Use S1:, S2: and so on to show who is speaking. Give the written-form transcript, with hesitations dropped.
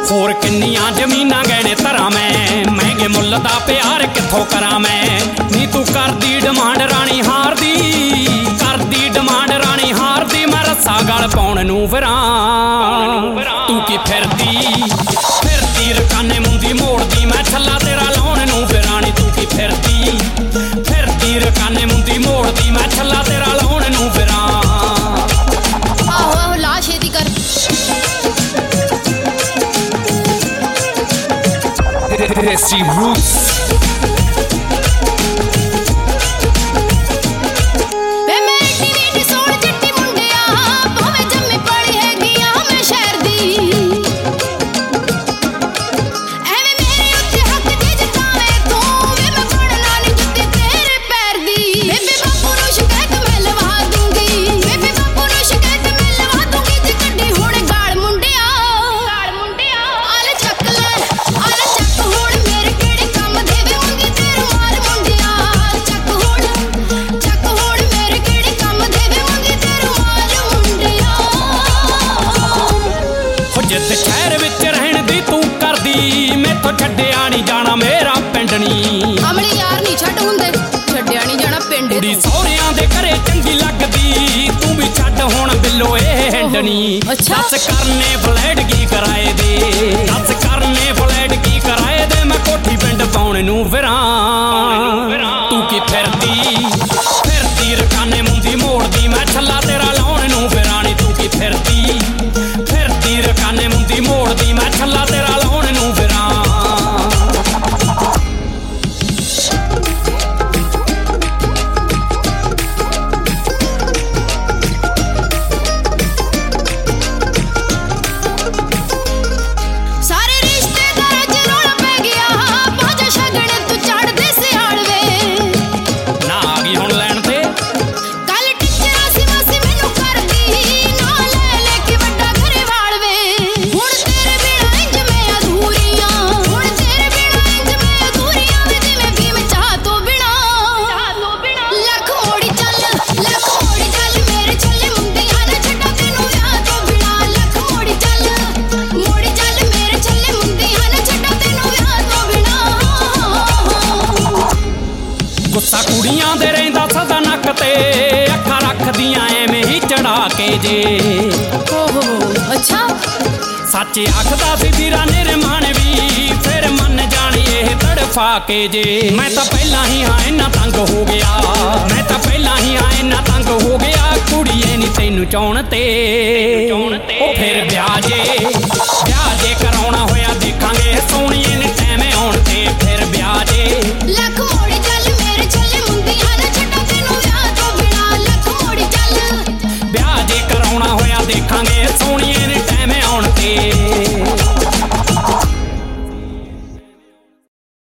S1: ਹੋਰ ਕਿੰਨੀਆਂ ਜ਼ਮੀਨਾਂ ਗਹਿਣੇ ਧਰਾਂ ਮੈਂ ਮਹਿੰਗੇ ਮੁੱਲ ਦਾ ਪਿਆਰ ਕਿੱਥੋਂ ਕਰਾਂ ਮੈਂ ਨੀ ਤੂੰ ਕਰਦੀ ਡਿਮਾਂਡ ਰਾਣੀ ਹਾਰ ਦੀ ਕਰਦੀ ਡਿਮਾਂਡ ਰਾਣੀ ਹਾਰ ਦੀ ਮੈਂ ਰੱਸਾ ਗਲ ਪਾਉਣ ਨੂੰ ਫਿਰਾਂ ਤੂੰ ਕੀ ਫਿਰਦੀ ਰਕਾਨੇ ਮੁੰਦੀ ਮੋੜਦੀ ਮੈਂ ਛੱਲਾ ਤੇਰਾ ਲਾਉਣ ਨੂੰ ਫਿਰਾਂ ਨੀ ਤੂੰ ਕੀ ਫਿਰਦੀ ਰਕਾਨੇ ਮੁੰਦੀ ਮੋੜਦੀ ਮੈਂ ਛੱਲਾ ਤੇਰਾ ਲਾਉਣ ਨੂੰ ਫਿਰਾਂ
S2: ਆਹੋ ਲਾ ਛੇਤੀ ਕਰ
S1: Desi Roots शहर विच रहन दी तू करदी मैथों छड्डिया नहीं जाना मेरा पिंड नी
S2: अमली यार नहीं छड्ड हुंदे छड्डिया नहीं जाना पिंड
S1: कुड़ी सौहरियां दे घरे चंगी लगदी तू भी छड्ड हुण बिल्लो ए हिंडनी दस करने फ्लैट की कराए दे दस करने फ्लैट की कराए दे मैं कोठी पिंड पाउण नूं फिरां तू की फिरदी रकाने मुंदी मोड़दी मैं छल्ला तेरा लाउण नूं फिरां नी तू की फिरदी रकाने मुंदी मोड़दी मैं छल्ला तेरा लाउण नूं फिरां गुस्सा कुड़ियां दे रहिंदा सदा नक ते अखां रखदियां एवें ही चढ़ा के जे
S2: ओहो अच्छा
S1: सच आखदा सी ਵੀਰਾ ਨਿਰਮਾਨ भी फिर मन जानी ਇਹ तड़फा के जे मैं तां पहला ही हां इन्ना तंग हो गया मैं तां पहला ही हां इन्ना तंग हो गया कुड़िए नी तैनू चाहण ते ओ फिर ब्याह जे